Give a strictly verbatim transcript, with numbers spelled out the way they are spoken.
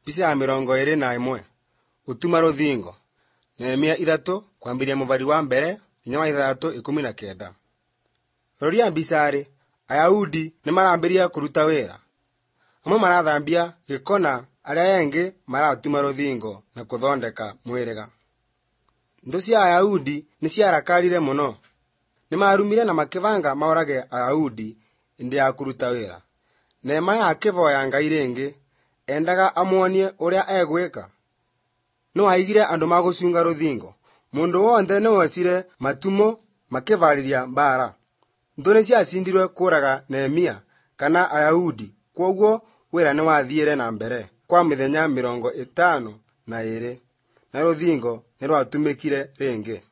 Mbica ya mirongo iri na imwe. Gutuma ruthingo. Nehemia ithatu kwambiria mubari wa mbere nginya wa ithatu ikumi na kenda. Roria mbicari, Ayahudi ni marambiria kuruta wira. Amwe marathambia gikona, aria engi maratuma ruthingo na kuthondeka mwiriga. Ndu cia Ayahudi ni ciarakarire muno. Ni marumire na makivanga maorage Ayahudi indi ya kuruta wira. Nehemia akivoya Ngai ringi, endaga amuonie uria egwika. No aigire andu magucunga ruthingo. Mundu wothe ni wocire matumo makivariria mbara. Ndu ni ciacindirwe kuraga Nehemia kana Ayahudi, kwoguo wira ni wathiire na mbere kwa mithenya mirongo itano na iri, na ruthingo ni rwatumikire ringi.